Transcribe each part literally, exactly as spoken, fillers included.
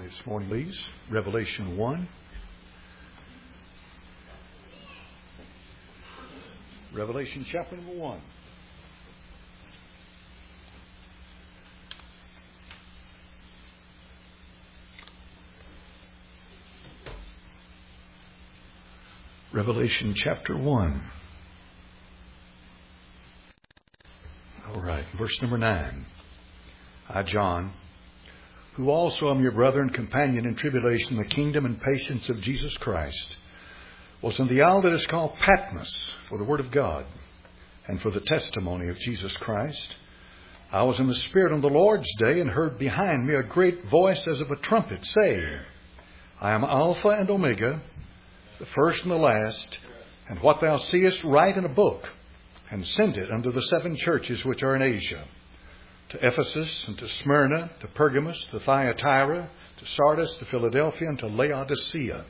this morning, please. Revelation one. Revelation chapter number one. Revelation chapter one. All right, verse number nine. I, John, who also am your brother and companion in tribulation, the kingdom and patience of Jesus Christ, was in the isle that is called Patmos for the word of God and for the testimony of Jesus Christ. I was in the Spirit on the Lord's day and heard behind me a great voice as of a trumpet saying, I am Alpha and Omega, the first and the last, and what thou seest write in a book, and send it unto the seven churches which are in Asia, to Ephesus, and to Smyrna, to Pergamos, to Thyatira, to Sardis, to Philadelphia, and to Laodicea.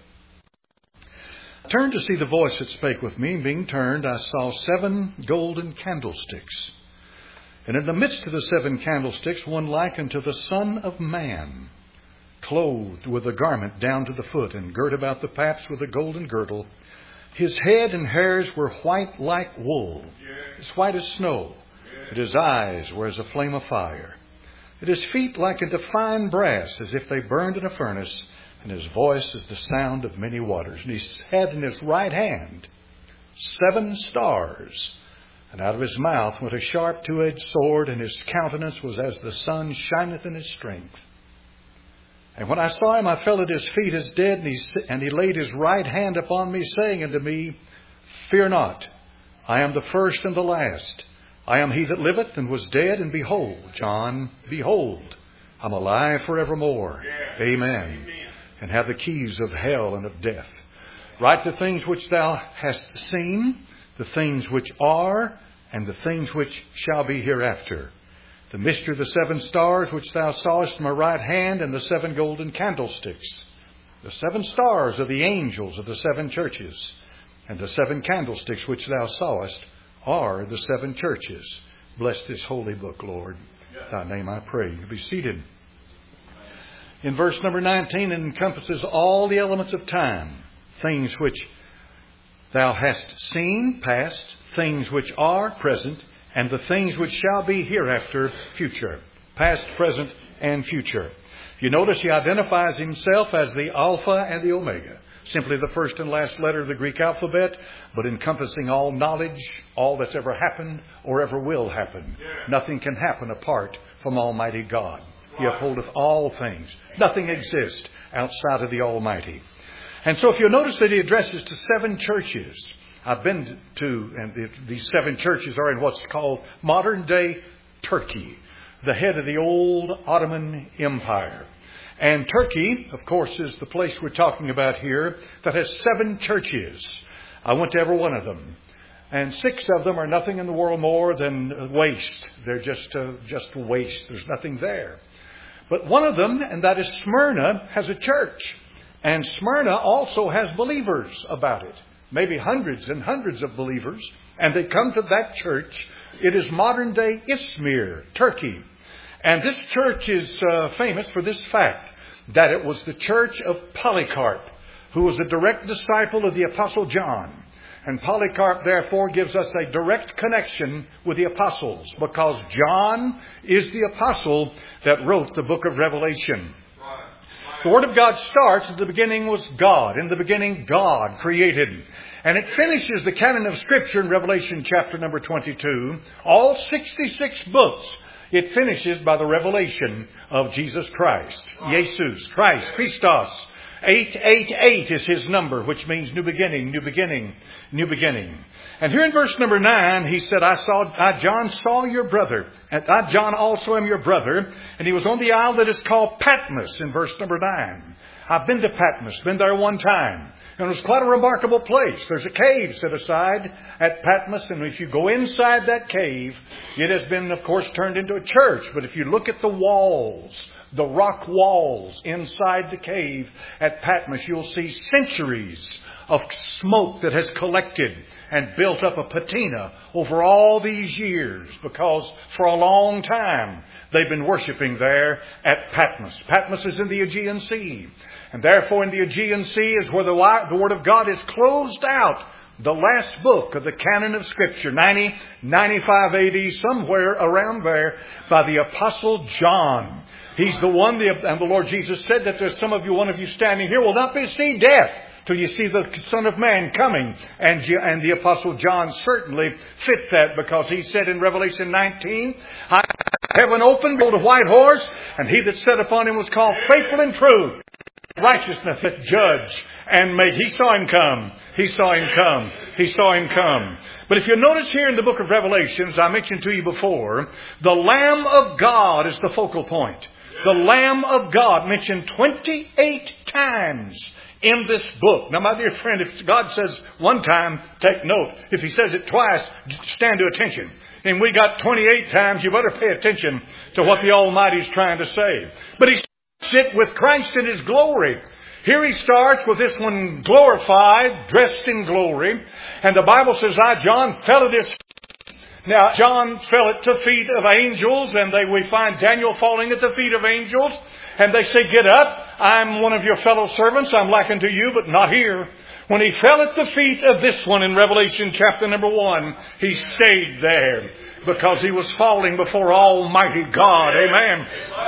I turned to see the voice that spake with me. Being turned, I saw seven golden candlesticks. And in the midst of the seven candlesticks, one like unto the Son of Man, clothed with a garment down to the foot, and girt about the paps with a golden girdle. His head and hairs were white like wool, as white as snow. But his eyes were as a flame of fire. And his feet like unto fine brass, as if they burned in a furnace. And his voice as the sound of many waters. And he had in his right hand seven stars. And out of his mouth went a sharp two-edged sword. And his countenance was as the sun shineth in his strength. And when I saw him, I fell at his feet as dead. And he, and he laid his right hand upon me, saying unto me, Fear not, I am the first and the last. I am he that liveth and was dead, and behold, John, behold, I'm alive forevermore. Yeah. Amen. Amen. And have the keys of hell and of death. Write the things which thou hast seen, the things which are, and the things which shall be hereafter. The mystery of the seven stars which thou sawest in my right hand, and the seven golden candlesticks. The seven stars are the angels of the seven churches, and the seven candlesticks which thou sawest are the seven churches. Bless this holy book, Lord. In thy name I pray. You be seated. In verse number nineteen, it encompasses all the elements of time. Things which thou hast seen, past, things which are, present, and the things which shall be hereafter, future. Past, present, and future. You notice he identifies himself as the Alpha and the Omega. Simply the first and last letter of the Greek alphabet, but encompassing all knowledge, all that's ever happened or ever will happen. Yeah. Nothing can happen apart from Almighty God. He upholdeth all things. Nothing exists outside of the Almighty. And so if you'll notice that he addresses to seven churches. I've been to, and these seven churches are in what's called modern day Turkey, the head of the old Ottoman Empire. And Turkey, of course, is the place we're talking about here that has seven churches. I went to every one of them. And six of them are nothing in the world more than waste. They're just uh, just waste. There's nothing there. But one of them, and that is Smyrna, has a church. And Smyrna also has believers about it. Maybe hundreds and hundreds of believers. And they come to that church. It is modern day Izmir, Turkey. And this church is uh, famous for this fact, that it was the church of Polycarp, who was a direct disciple of the Apostle John. And Polycarp, therefore, gives us a direct connection with the apostles, because John is the apostle that wrote the book of Revelation. The Word of God starts, at the beginning was God. In the beginning, God created. And it finishes the canon of Scripture in Revelation chapter number twenty-two. All sixty-six books. It finishes by the revelation of Jesus Christ. Jesus, Christ, Christos. eight eight eight is his number, which means new beginning, new beginning, new beginning. And here in verse number nine, he said, I saw, I, John, saw your brother. And I, John, also am your brother. And he was on the isle that is called Patmos in verse number nine. I've been to Patmos, been there one time. And it was quite a remarkable place. There's a cave set aside at Patmos. And if you go inside that cave, it has been, of course, turned into a church. But if you look at the walls, the rock walls inside the cave at Patmos, you'll see centuries of smoke that has collected and built up a patina over all these years, because for a long time they've been worshiping there at Patmos. Patmos is in the Aegean Sea. And therefore in the Aegean Sea is where the, the Word of God is closed out. The last book of the canon of Scripture, ninety, ninety-five A D, somewhere around there, by the Apostle John. He's the one, the, and the Lord Jesus said that there's some of you, one of you standing here will not be see death till you see the Son of Man coming. And, and the Apostle John certainly fit that, because he said in Revelation nineteen, I heaven opened, behold a white horse, and he that sat upon him was called Faithful and True. Righteousness that judge and make. He saw him come. He saw him come. He saw him come. But if you notice here in the book of Revelations, I mentioned to you before, the Lamb of God is the focal point. The Lamb of God mentioned twenty-eight times in this book. Now, my dear friend, if God says one time, take note. If He says it twice, stand to attention. And we got twenty-eight times, you better pay attention to what the Almighty is trying to say. But He's sit with Christ in His glory. Here He starts with this one glorified, dressed in glory. And the Bible says, I, John, fell at His feet. Now, John fell at the feet of angels, and they, we find Daniel falling at the feet of angels. And they say, get up. I'm one of your fellow servants. I'm likened to you, but not here. When he fell at the feet of this one in Revelation chapter number one, he stayed there because he was falling before Almighty God. Amen.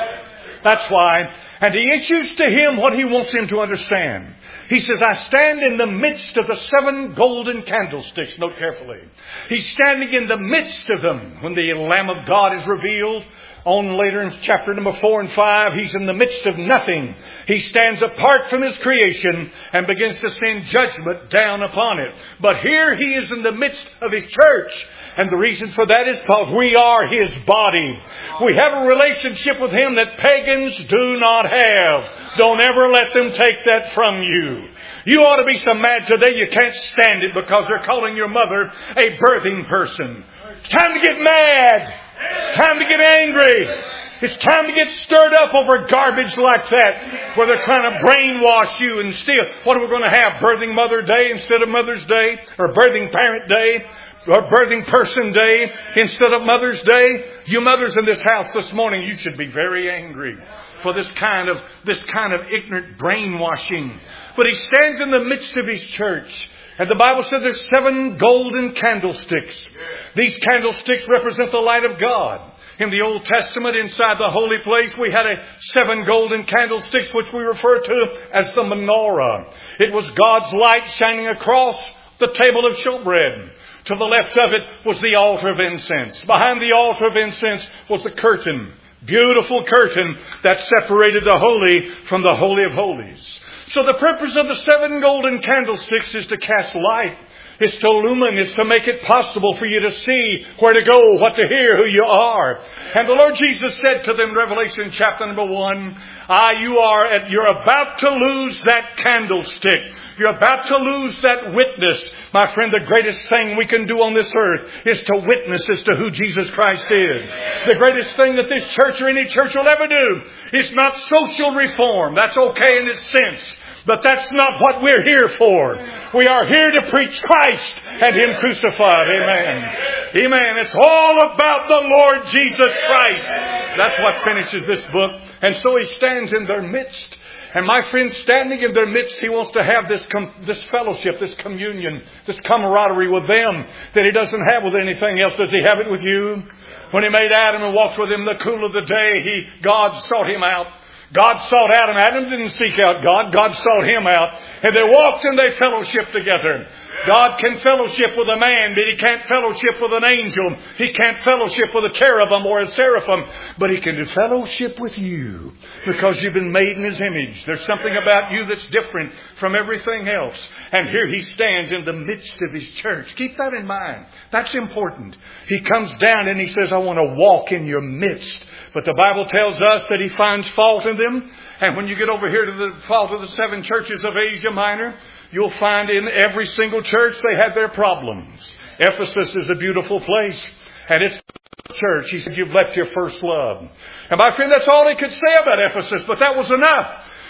That's why. And he issues to him what he wants him to understand. He says, I stand in the midst of the seven golden candlesticks. Note carefully. He's standing in the midst of them when the Lamb of God is revealed. On later in chapter number four and five, he's in the midst of nothing. He stands apart from his creation and begins to send judgment down upon it. But here he is in the midst of his church. And the reason for that is because we are His body. We have a relationship with Him that pagans do not have. Don't ever let them take that from you. You ought to be so mad today you can't stand it because they're calling your mother a birthing person. It's time to get mad. It's time to get angry. It's time to get stirred up over garbage like that, where they're trying to brainwash you and steal. What are we going to have? Birthing Mother Day instead of Mother's Day? Or Birthing Parent Day? Or Birthing Person Day instead of Mother's Day? You mothers in this house this morning, you should be very angry for this kind of, this kind of ignorant brainwashing. But he stands in the midst of his church. And the Bible says there's seven golden candlesticks. These candlesticks represent the light of God. In the Old Testament, inside the holy place, we had a seven golden candlesticks, which we refer to as the menorah. It was God's light shining across the table of showbread. To the left of it was the altar of incense. Behind the altar of incense was the curtain. Beautiful curtain that separated the holy from the holy of holies. So the purpose of the seven golden candlesticks is to cast light. It's to illumine. It's to make it possible for you to see where to go, what to hear, who you are. And the Lord Jesus said to them, Revelation chapter number one, Ah, you are, at, you're about to lose that candlestick. You're about to lose that witness. My friend, the greatest thing we can do on this earth is to witness as to who Jesus Christ is. The greatest thing that this church or any church will ever do is not social reform. That's okay in its sense. But that's not what we're here for. We are here to preach Christ and Him crucified. Amen. Amen. It's all about the Lord Jesus Christ. That's what finishes this book. And so He stands in their midst. And my friend, standing in their midst, He wants to have this com- this fellowship, this communion, this camaraderie with them that He doesn't have with anything else. Does He have it with you? When He made Adam and walked with him in the cool of the day, He, God sought him out. God sought Adam. Adam didn't seek out God. God sought him out. And they walked and they fellowshiped together. God can fellowship with a man, but He can't fellowship with an angel. He can't fellowship with a cherubim or a seraphim. But He can do fellowship with you because you've been made in His image. There's something about you that's different from everything else. And here He stands in the midst of His church. Keep that in mind. That's important. He comes down and He says, I want to walk in your midst. But the Bible tells us that He finds fault in them. And when you get over here to the fault of the seven churches of Asia Minor, you'll find in every single church they had their problems. Ephesus is a beautiful place. And it's the church. He said, you've left your first love. And my friend, that's all he could say about Ephesus. But that was enough.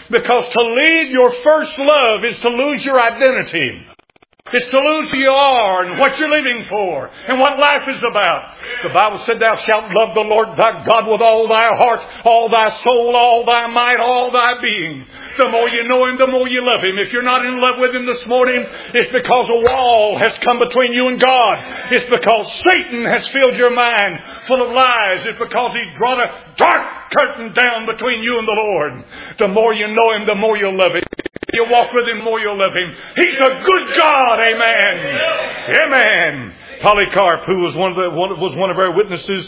Because to leave your first love is to lose your identity. It's to lose who you are and what you're living for and what life is about. The Bible said, thou shalt love the Lord thy God with all thy heart, all thy soul, all thy might, all thy being. The more you know Him, the more you love Him. If you're not in love with Him this morning, it's because a wall has come between you and God. It's because Satan has filled your mind full of lies. It's because he's brought a dark curtain down between you and the Lord. The more you know Him, the more you'll love Him. You walk with Him, the more you'll love Him. He's a good God. Amen. Amen. Polycarp, who was one of the, one, was one of our witnesses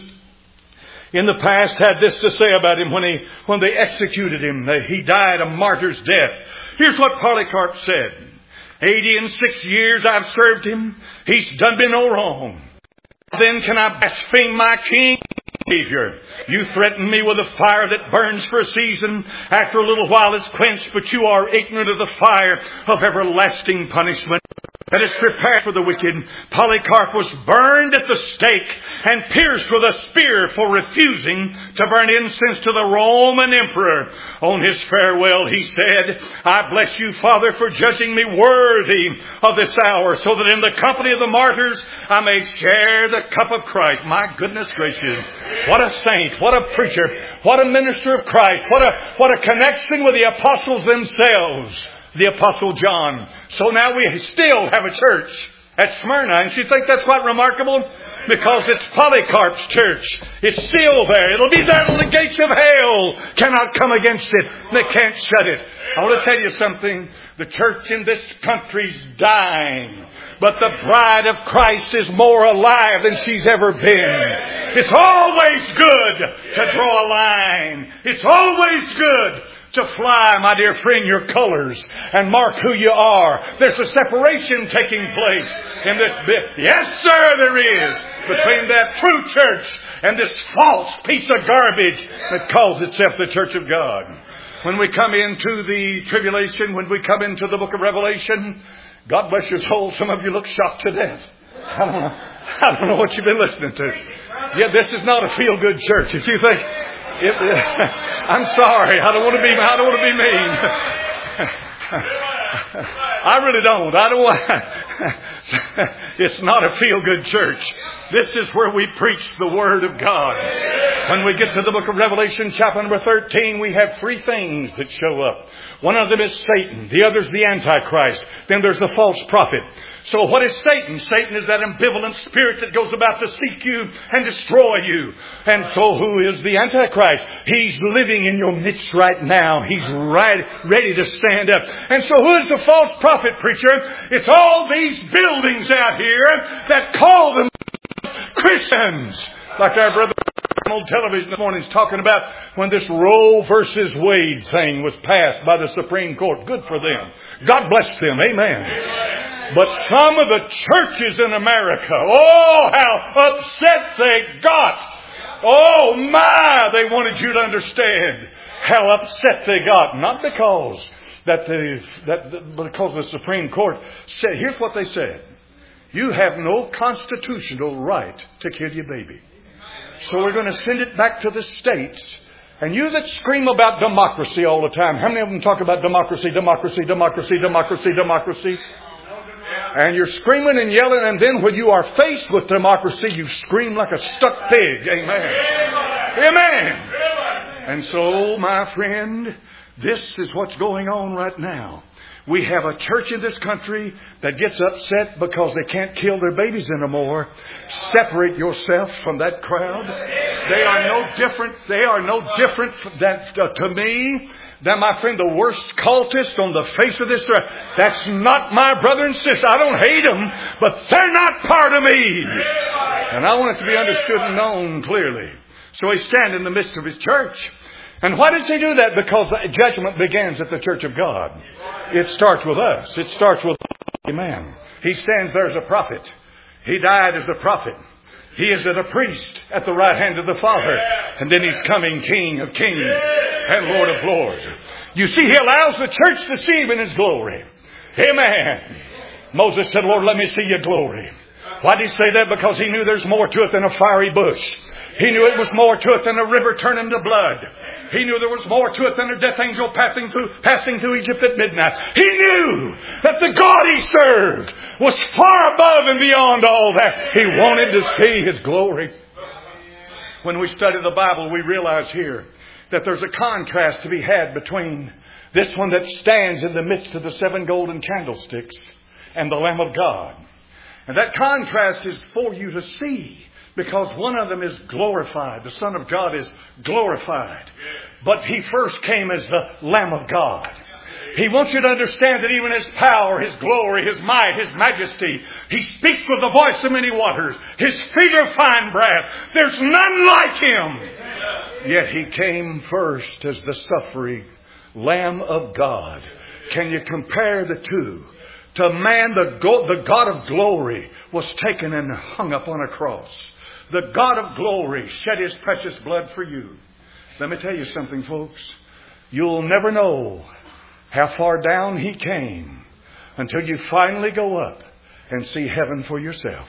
in the past, had this to say about him when he when they executed him. They, he died a martyr's death. Here's what Polycarp said. Eighty and six years I've served him. He's done me no wrong. Then can I blaspheme my King? Savior, you threaten me with a fire that burns for a season. After a little while it's quenched, but you are ignorant of the fire of everlasting punishment that is prepared for the wicked. Polycarp was burned at the stake and pierced with a spear for refusing to burn incense to the Roman emperor. On his farewell he said, I bless you, Father, for judging me worthy of this hour, so that in the company of the martyrs I may share the cup of Christ. My goodness gracious. What a saint, what a preacher, what a minister of Christ, what a, what a connection with the apostles themselves, the Apostle John. So now we still have a church at Smyrna. And you think that's quite remarkable? Because it's Polycarp's church. It's still there. It'll be there till the gates of hell cannot come against it. They can't shut it. I want to tell you something. The church in this country's dying. But the bride of Christ is more alive than she's ever been. It's always good to draw a line. It's always good to fly, my dear friend, your colors and mark who you are. There's a separation taking place in this bit. Yes, sir, there is. Between that true church and this false piece of garbage that calls itself the Church of God. When we come into the tribulation, when we come into the book of Revelation, God bless your soul, some of you look shocked to death. I don't know, I don't know what you've been listening to. Yeah, this is not a feel-good church. If you think, if, uh, I'm sorry, I don't want to be, I don't want to be mean. I really don't. I don't want. It's not a feel-good church. This is where we preach the Word of God. When we get to the book of Revelation, chapter number thirteen, we have three things that show up. One of them is Satan. The other is the Antichrist. Then there's the false prophet. So what is Satan? Satan is that ambivalent spirit that goes about to seek you and destroy you. And so who is the Antichrist? He's living in your midst right now. He's right, ready to stand up. And so who is the false prophet, preacher? It's all these buildings out here that call them Christians. Like our brother on television this morning is talking about when this Roe versus Wade thing was passed by the Supreme Court. Good for them. God bless them. Amen. Amen. But some of the churches in America, oh, how upset they got. Oh, my, they wanted you to understand how upset they got. Not because that the, that because the Supreme Court said, here's what they said. You have no constitutional right to kill your baby. So we're going to send it back to the states. And you that scream about democracy all the time, how many of them talk about democracy, democracy, democracy, democracy, democracy? And you're screaming and yelling, and then when you are faced with democracy, you scream like a stuck pig. Amen. Amen. And so, my friend, this is what's going on right now. We have a church in this country that gets upset because they can't kill their babies anymore. Separate yourself from that crowd. They are no different. They are no different that, uh, to me than, my friend, the worst cultist on the face of this earth. That's not my brother and sister. I don't hate them, but they're not part of me. And I want it to be understood and known clearly. So he stands in the midst of his church. And why does he do that? Because judgment begins at the church of God. It starts with us. It starts with a man. He stands there as a prophet. He died as a prophet. He is as a priest at the right hand of the Father. And then he's coming King of kings and Lord of lords. You see, he allows the church to see him in his glory. Amen. Moses said, Lord, let me see your glory. Why did he say that? Because he knew there's more to it than a fiery bush. He knew it was more to it than a river turning to blood. He knew there was more to it than a death angel passing through, passing through Egypt at midnight. He knew that the God he served was far above and beyond all that. He wanted to see His glory. When we study the Bible, we realize here that there's a contrast to be had between this one that stands in the midst of the seven golden candlesticks and the Lamb of God. And that contrast is for you to see, because one of them is glorified. The Son of God is glorified. But He first came as the Lamb of God. He wants you to understand that even His power, His glory, His might, His majesty, He speaks with the voice of many waters. His feet are fine brass. There's none like Him. Yet He came first as the suffering Lamb of God. Can you compare the two? To man, the God of glory was taken and hung up on a cross. The God of glory shed His precious blood for you. Let me tell you something, folks. You'll never know how far down He came until you finally go up and see heaven for yourself.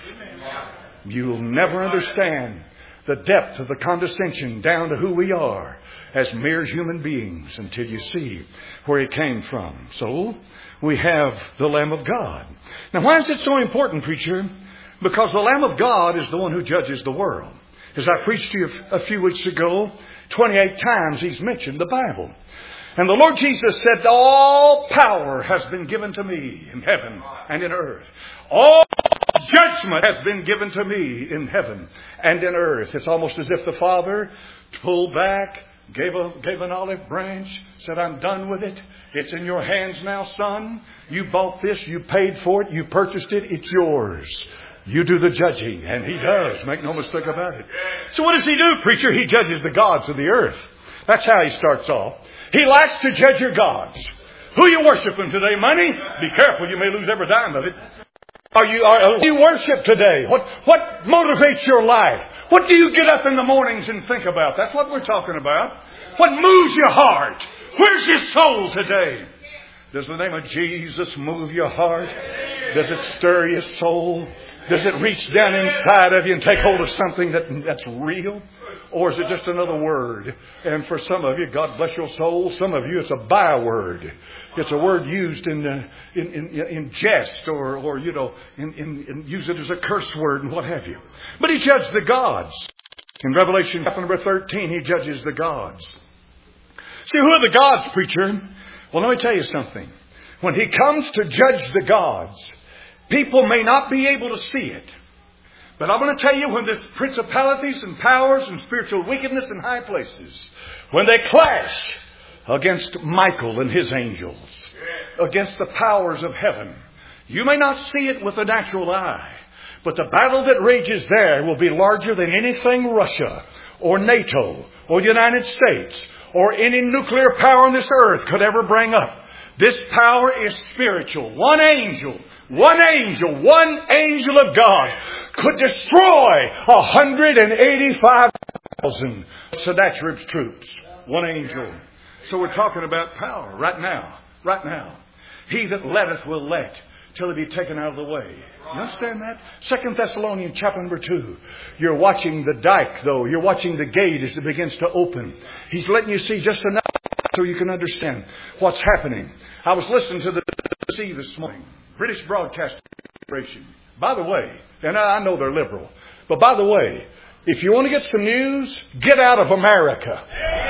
You'll never understand the depth of the condescension down to who we are as mere human beings until you see where He came from. So, we have the Lamb of God. Now, why is it so important, preacher? Because the Lamb of God is the one who judges the world. As I preached to you a few weeks ago, twenty-eight times He's mentioned the Bible. And the Lord Jesus said, all power has been given to me in heaven and in earth. All judgment has been given to me in heaven and in earth. It's almost as if the Father pulled back, gave a, gave an olive branch, said, I'm done with it. It's in your hands now, son. You bought this. You paid for it. You purchased it. It's yours. You do the judging. And He does. Make no mistake about it. So what does He do, preacher? He judges the gods of the earth. That's how He starts off. He likes to judge your gods. Who you worshiping today? Money? Be careful. You may lose every dime of it. Are you, are, are you worship today? What, what motivates your life? What do you get up in the mornings and think about? That's what we're talking about. What moves your heart? Where's your soul today? Does the name of Jesus move your heart? Does it stir your soul? Does it reach down inside of you and take hold of something that, that's real? Or is it just another word? And for some of you, God bless your soul, some of you it's a byword. It's a word used in uh, in, in, in jest or, or you know, in, in, in, use it as a curse word and what have you. But He judged the gods. In Revelation chapter number thirteen, He judges the gods. See, who are the gods, preacher? Well, let me tell you something. When He comes to judge the gods, people may not be able to see it. But I'm going to tell you, when this principalities and powers and spiritual wickedness in high places, when they clash against Michael and his angels, against the powers of heaven, you may not see it with the natural eye, but the battle that rages there will be larger than anything Russia or NATO or the United States or any nuclear power on this earth could ever bring up. This power is spiritual. One angel, one angel, one angel of God could destroy one hundred eighty-five thousand Sennacherib's troops. One angel. So we're talking about power right now. Right now. He that letteth will let till it be taken out of the way. You understand that? Second Thessalonians chapter number two. You're watching the dike, though. You're watching the gate as it begins to open. He's letting you see just enough so you can understand what's happening. I was listening to the B B C this morning. British Broadcasting Corporation. By the way, and I know they're liberal, but by the way, if you want to get some news, get out of America.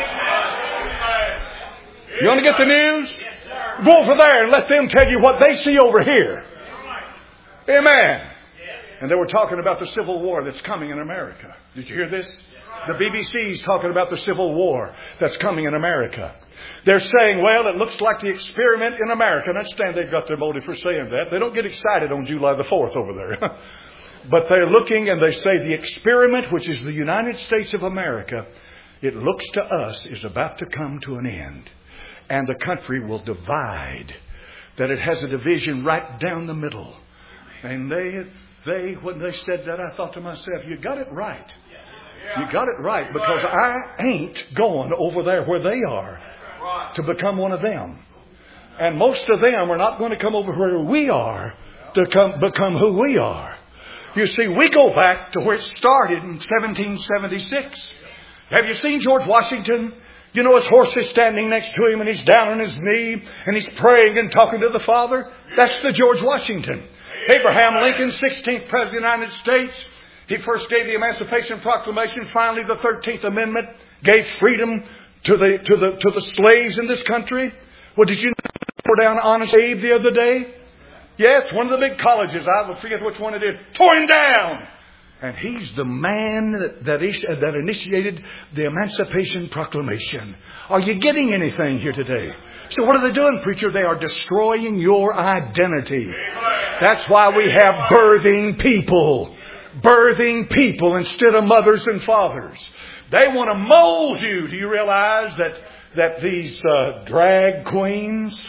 You want to get the news? Go over there and let them tell you what they see over here. Amen. And they were talking about the Civil War that's coming in America. Did you hear this? The B B C's talking about the Civil War that's coming in America. They're saying, well, it looks like the experiment in America. And I understand they've got their motive for saying that. They don't get excited on July the fourth over there. But they're looking and they say the experiment, which is the United States of America, it looks to us is about to come to an end. And the country will divide. That it has a division right down the middle. And they, they, when they said that, I thought to myself, you got it right. You got it right, because I ain't going over there where they are to become one of them. And most of them are not going to come over where we are to come, become who we are. You see, we go back to where it started in seventeen seventy-six. Have you seen George Washington? You know his horse is standing next to him and he's down on his knee and he's praying and talking to the Father? That's the George Washington. Abraham Lincoln, sixteenth President of the United States. He first gave the Emancipation Proclamation. Finally, the thirteenth Amendment gave freedom to the, to the, to the slaves in this country. Well, did you know tore down Honest Abe the other day? Yes, one of the big colleges, I will forget which one it is, tore him down. And he's the man that, that, is, that initiated the Emancipation Proclamation. Are you getting anything here today? So what are they doing, preacher? They are destroying your identity. That's why we have birthing people. Birthing people instead of mothers and fathers. They want to mold you. Do you realize that, that these uh, drag queens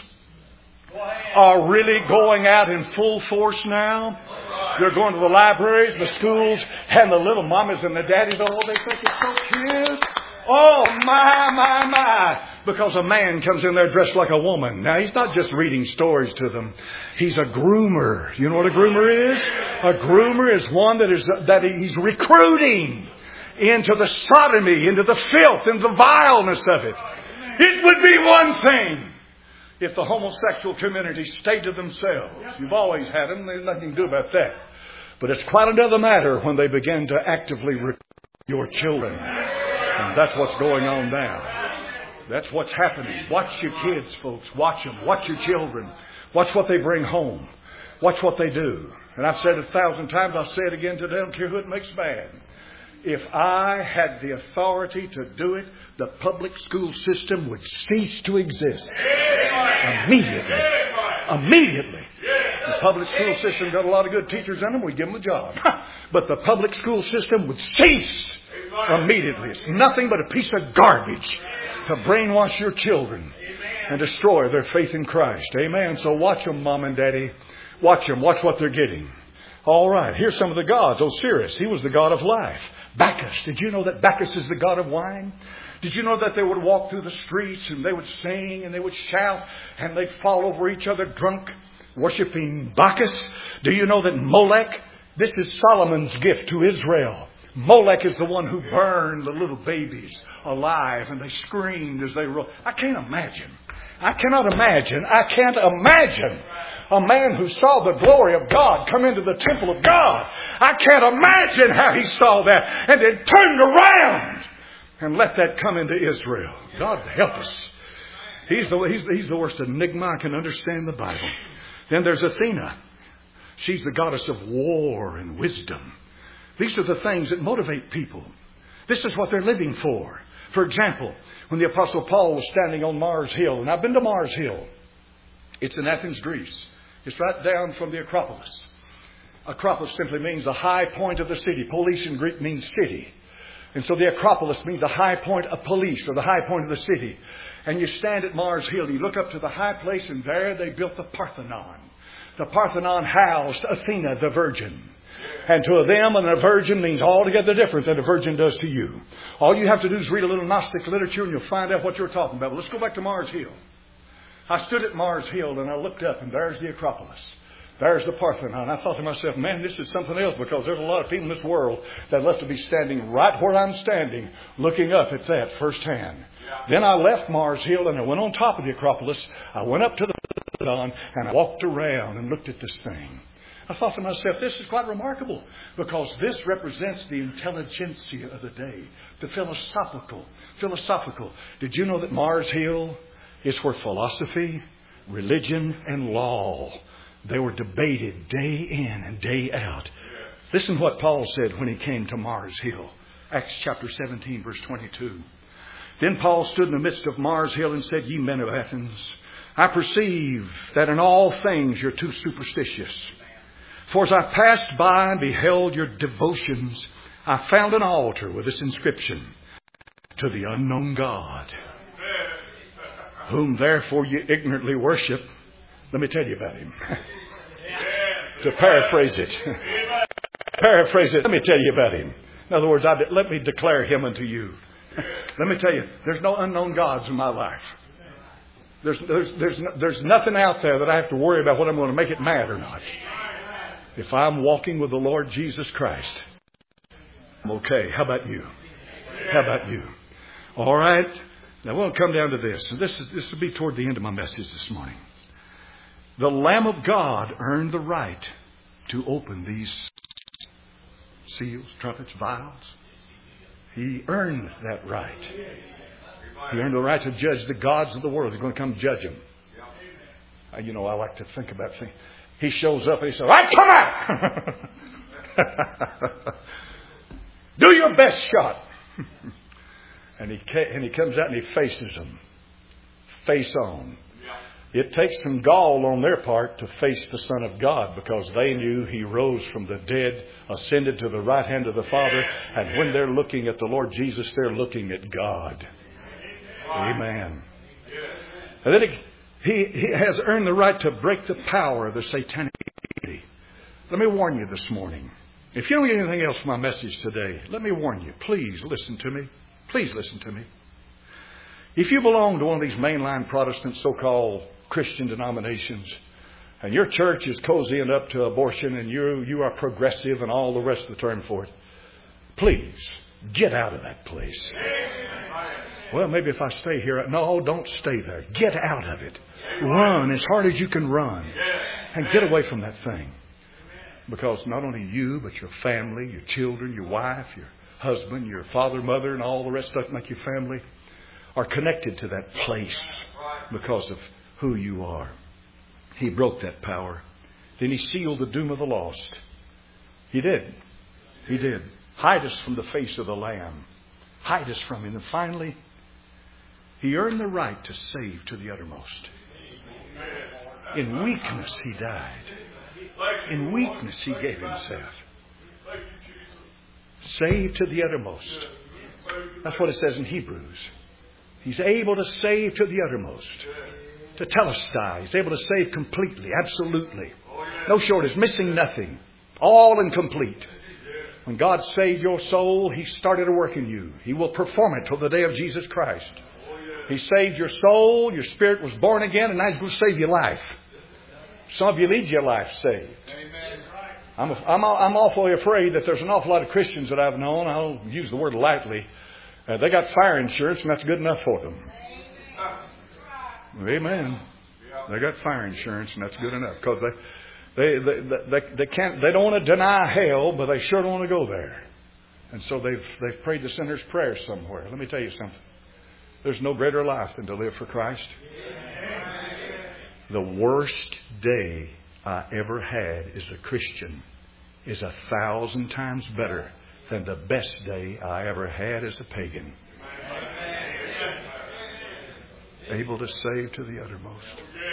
are really going out in full force now? They're going to the libraries, the schools, and the little mamas and the daddies. Oh, they think it's so cute. Oh, my, my, my. Because a man comes in there dressed like a woman. Now, he's not just reading stories to them. He's a groomer. You know what a groomer is? A groomer is one that is that he's recruiting into the sodomy, into the filth, into the vileness of it. It would be one thing if the homosexual community stayed to themselves. You've always had them. There's nothing to do about that. But it's quite another matter when they begin to actively recruit your children. And that's what's going on now. That's what's happening. Watch your kids, folks. Watch them. Watch your children. Watch what they bring home. Watch what they do. And I've said it a thousand times. I'll say it again today. I don't care who it makes mad. If I had the authority to do it, the public school system would cease to exist. Immediately. Immediately. The public school system got a lot of good teachers in them. We give them a job. But the public school system would cease immediately. It's nothing but a piece of garbage to brainwash your children and destroy their faith in Christ. Amen. So watch them, Mom and Daddy. Watch them. Watch what they're getting. All right. Here's some of the gods. Osiris. He was the god of life. Bacchus. Did you know that Bacchus is the god of wine? Did you know that they would walk through the streets and they would sing and they would shout and they'd fall over each other drunk, worshiping Bacchus? Do you know that Molech, this is Solomon's gift to Israel. Molech is the one who burned the little babies alive and they screamed as they rolled. I can't imagine. I cannot imagine. I can't imagine a man who saw the glory of God come into the temple of God. I can't imagine how he saw that and then turned around and let that come into Israel. God help us. He's the, he's, he's the worst enigma I can understand in the Bible. Then there's Athena. She's the goddess of war and wisdom. These are the things that motivate people. This is what they're living for. For example, when the Apostle Paul was standing on Mars Hill, and I've been to Mars Hill. It's in Athens, Greece. It's right down from the Acropolis. Acropolis simply means the high point of the city. Polis in Greek means city. And so the Acropolis means the high point of police, or the high point of the city. And you stand at Mars Hill, you look up to the high place, and there they built the Parthenon. The Parthenon housed Athena, the virgin. And to them, and a virgin means altogether different than a virgin does to you. All you have to do is read a little Gnostic literature and you'll find out what you're talking about. But let's go back to Mars Hill. I stood at Mars Hill and I looked up and there's the Acropolis. There's the Parthenon. I thought to myself, man, this is something else, because there's a lot of people in this world that love to be standing right where I'm standing, looking up at that firsthand. Yeah. Then I left Mars Hill and I went on top of the Acropolis. I went up to the Parthenon and I walked around and looked at this thing. I thought to myself, this is quite remarkable, because this represents the intelligentsia of the day, the philosophical. Philosophical. Did you know that Mars Hill is where philosophy, religion, and law, they were debated day in and day out? Listen to what Paul said when he came to Mars Hill. Acts chapter seventeen, verse twenty-two. Then Paul stood in the midst of Mars Hill and said, Ye men of Athens, I perceive that in all things you're too superstitious. For as I passed by and beheld your devotions, I found an altar with this inscription, To the unknown God, whom therefore you ignorantly worship. Let me tell you about him. To paraphrase it. Paraphrase it. Let me tell you about him. In other words, I, let me declare him unto you. Let me tell you, there's no unknown gods in my life. There's, there's, there's, no, there's nothing out there that I have to worry about what I'm going to make it mad or not. If I'm walking with the Lord Jesus Christ, I'm okay. How about you? How about you? All right. Now we'll come down to this. And this is this will be toward the end of my message this morning. The Lamb of God earned the right to open these seals, trumpets, vials. He earned that right. He earned the right to judge the gods of the world. He's going to come judge them. You know, I like to think about things. He shows up and he says, "All right, come out! Do your best shot." and he and he comes out and he faces them, face on. It takes some gall on their part to face the Son of God, because they knew He rose from the dead, ascended to the right hand of the Father, and when they're looking at the Lord Jesus, they're looking at God. Amen. And then he, he, he has earned the right to break the power of the satanic activity. Let me warn you this morning. If you don't get anything else from my message today, let me warn you. Please listen to me. Please listen to me. If you belong to one of these mainline Protestant so-called Christian denominations, and your church is cozying up to abortion, and you you are progressive and all the rest of the term for it, please get out of that place. Well, maybe if I stay here. No, don't stay there. Get out of it. Run as hard as you can run. And get away from that thing. Because not only you, but your family, your children, your wife, your husband, your father, mother, and all the rest of it, like your family, are connected to that place because of who you are. He broke that power. Then He sealed the doom of the lost. He did. He did. Hide us from the face of the Lamb. Hide us from Him. And finally, He earned the right to save to the uttermost. In weakness He died. In weakness He gave Himself. Save to the uttermost. That's what it says in Hebrews. He's able to save to the uttermost. To telestai. He's able to save completely, absolutely. No shortage, missing nothing. All incomplete. When God saved your soul, He started a work in you. He will perform it till the day of Jesus Christ. He saved your soul, your spirit was born again, and now He's going to save your life. Some of you need your life saved. I'm, I'm, I'm awfully afraid that there's an awful lot of Christians that I've known, I'll use the word lightly, uh, they got fire insurance and that's good enough for them. Amen. They got fire insurance and that's good enough, because they, they, they, they, they can't, they don't want to deny hell, but they sure don't want to go there. And so they've, they've prayed the sinner's prayer somewhere. Let me tell you something. There's no greater life than to live for Christ. The worst day I ever had as a Christian is a thousand times better than the best day I ever had as a pagan. Able to save to the uttermost.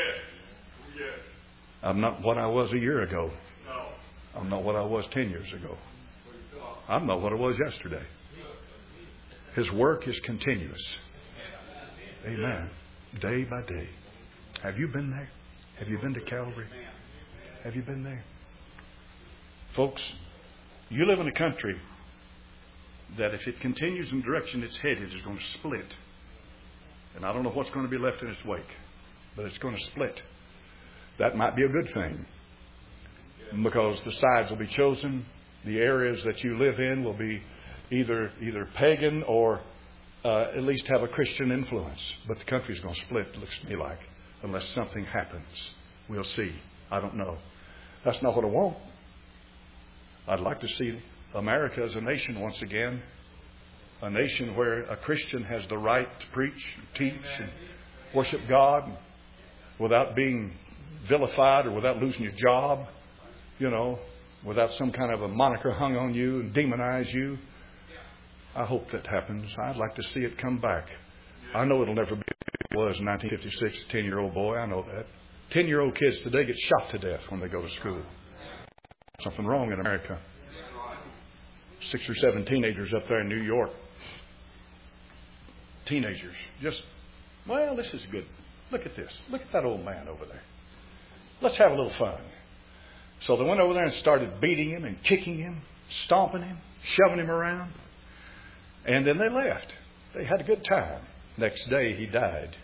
I'm not what I was a year ago. I'm not what I was ten years ago. I'm not what I was yesterday. His work is continuous. Amen. Day by day. Have you been there? Have you been to Calvary? Have you been there? Folks, you live in a country that if it continues in the direction it's headed is going to split. And I don't know what's going to be left in its wake, but it's going to split. That might be a good thing, because the sides will be chosen. The areas that you live in will be either either pagan or uh, at least have a Christian influence. But the country's going to split, it looks to me like, unless something happens. We'll see. I don't know. That's not what I want. I'd like to see America as a nation once again. A nation where a Christian has the right to preach, and teach, and worship God without being vilified or without losing your job, you know, without some kind of a moniker hung on you and demonize you. I hope that happens. I'd like to see it come back. I know it'll never be what it was in nineteen fifty-six, a ten-year-old boy. I know that. Ten-year-old kids today get shot to death when they go to school. Something wrong in America. Six or seven teenagers up there in New York. Teenagers. Just, well, this is good. Look at this. Look at that old man over there. Let's have a little fun. So they went over there and started beating him and kicking him, stomping him, shoving him around. And then they left. They had a good time. Next day, he died.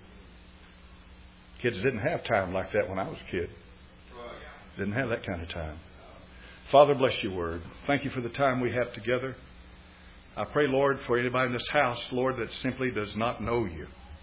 Kids didn't have time like that when I was a kid. Didn't have that kind of time. Father, bless your word. Thank you for the time we have together. I pray, Lord, for anybody in this house, Lord, that simply does not know you.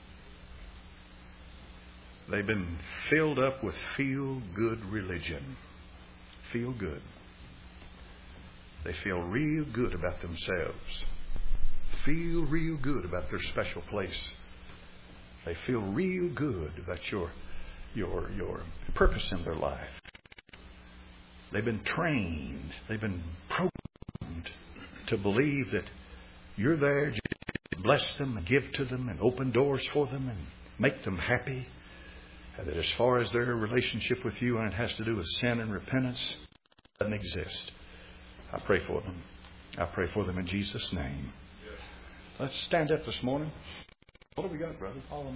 They've been filled up with feel-good religion. Feel good. They feel real good about themselves. Feel real good about their special place. They feel real good about your, your, your purpose in their life. They've been trained. They've been programmed to believe that you're there just to bless them and give to them and open doors for them and make them happy. And that as far as their relationship with you and it has to do with sin and repentance, it doesn't exist. I pray for them. I pray for them in Jesus' name. Let's stand up this morning. What have we got, brother? All